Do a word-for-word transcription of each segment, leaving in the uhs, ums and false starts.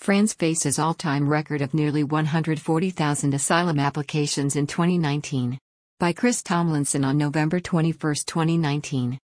France faces all-time record of nearly one hundred forty thousand asylum applications in twenty nineteen. By Chris Tomlinson on November twenty-first, twenty nineteen.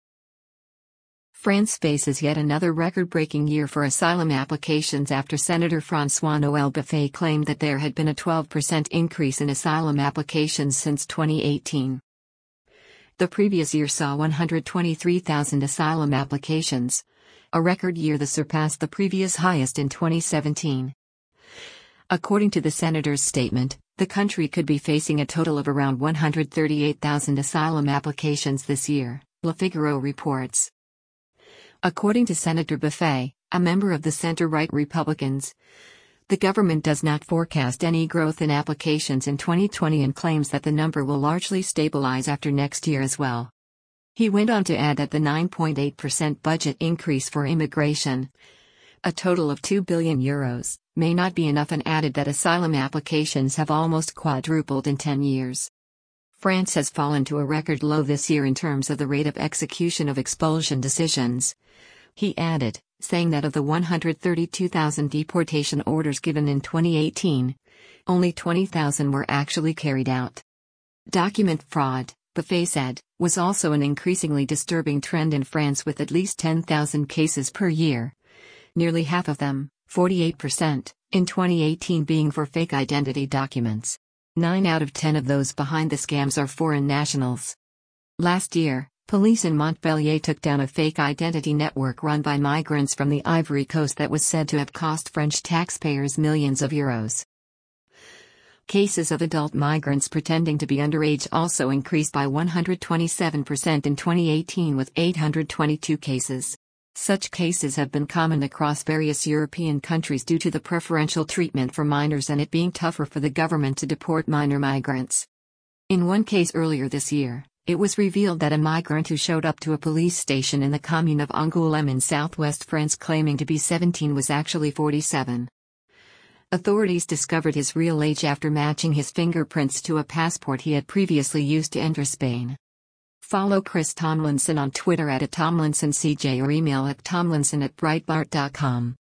France faces yet another record-breaking year for asylum applications after Senator François-Noël Buffet claimed that there had been a twelve percent increase in asylum applications since twenty eighteen. The previous year saw one hundred twenty-three thousand asylum applications, a record year that surpassed the previous highest in twenty seventeen. According to the senator's statement, the country could be facing a total of around one hundred thirty-eight thousand asylum applications this year, Le Figaro reports. According to Senator Buffet, a member of the center-right Republicans, the government does not forecast any growth in applications in twenty twenty and claims that the number will largely stabilize after next year as well. He went on to add that the nine point eight percent budget increase for immigration, a total of two billion euros, may not be enough, and added that asylum applications have almost quadrupled in ten years. France has fallen to a record low this year in terms of the rate of execution of expulsion decisions. He added, saying that of the one hundred thirty-two thousand deportation orders given in twenty eighteen, only twenty thousand were actually carried out. Document fraud, Buffet said, was also an increasingly disturbing trend in France, with at least ten thousand cases per year. Nearly half of them, forty-eight percent, in twenty eighteen being for fake identity documents. Nine out of ten of those behind the scams are foreign nationals. Last year, police in Montpellier took down a fake identity network run by migrants from the Ivory Coast that was said to have cost French taxpayers millions of euros. Cases of adult migrants pretending to be underage also increased by one hundred twenty-seven percent in twenty eighteen, with eight hundred twenty-two cases. Such cases have been common across various European countries due to the preferential treatment for minors and it being tougher for the government to deport minor migrants. In one case earlier this year, it was revealed that a migrant who showed up to a police station in the commune of Angoulême in southwest France claiming to be seventeen was actually forty-seven. Authorities discovered his real age after matching his fingerprints to a passport he had previously used to enter Spain. Follow Chris Tomlinson on Twitter at Tomlinson C J or email at tomlinson at breitbart dot com.